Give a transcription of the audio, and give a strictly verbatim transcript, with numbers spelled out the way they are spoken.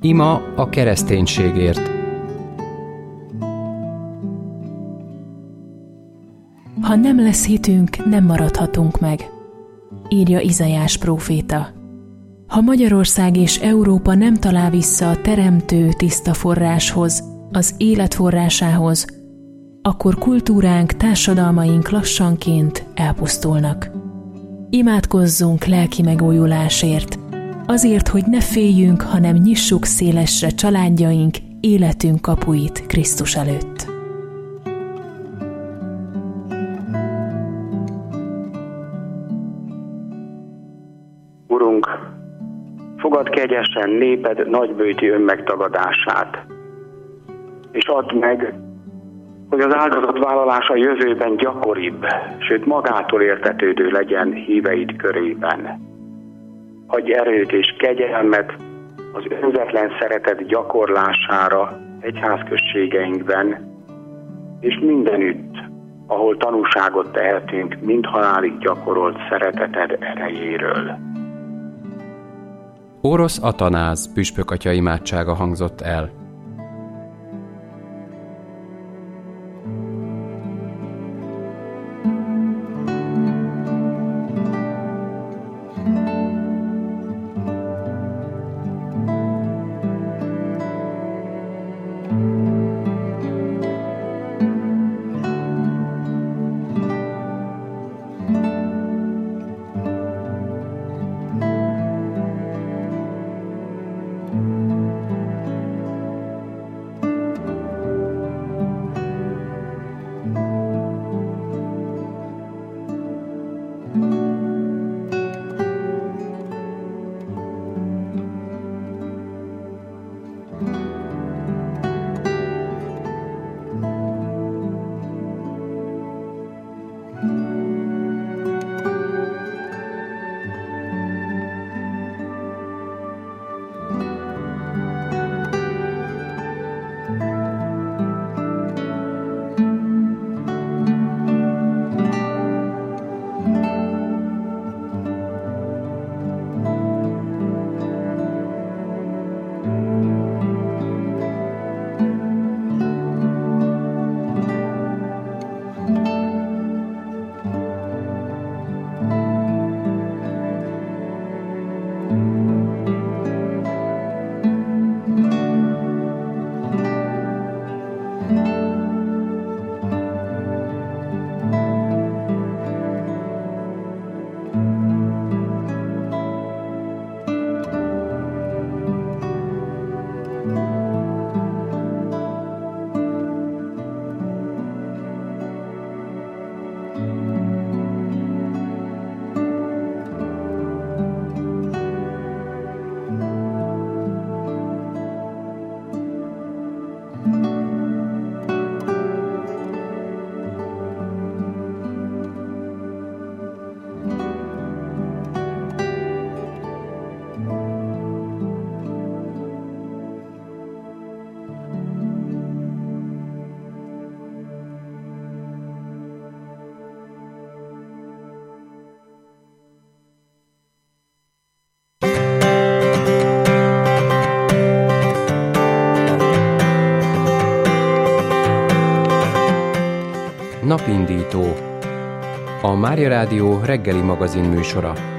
Ima a kereszténységért. Ha nem lesz hitünk, nem maradhatunk meg, írja Izaiás próféta. Ha Magyarország és Európa nem talál vissza a teremtő tiszta forráshoz, az élet forrásához, akkor kultúránk, társadalmaink lassanként elpusztulnak. Imádkozzunk lelki megújulásért, azért, hogy ne féljünk, hanem nyissuk szélesre családjaink, életünk kapuit Krisztus előtt. Urunk, fogadd kegyesen néped nagybőti önmegtagadását, és add meg, hogy az áldozatvállalás a jövőben gyakoribb, sőt magától értetődő legyen híveid körében. Adj erőt és kegyelmet az önzetlen szeretet gyakorlására egyházközségeinkben, és mindenütt, ahol tanúságot tehetünk mind halálig gyakorolt szereteted erejéről. Orosz Atanáz püspökatya imádsága hangzott el. Napindító, a Mária Rádió reggeli magazin műsora.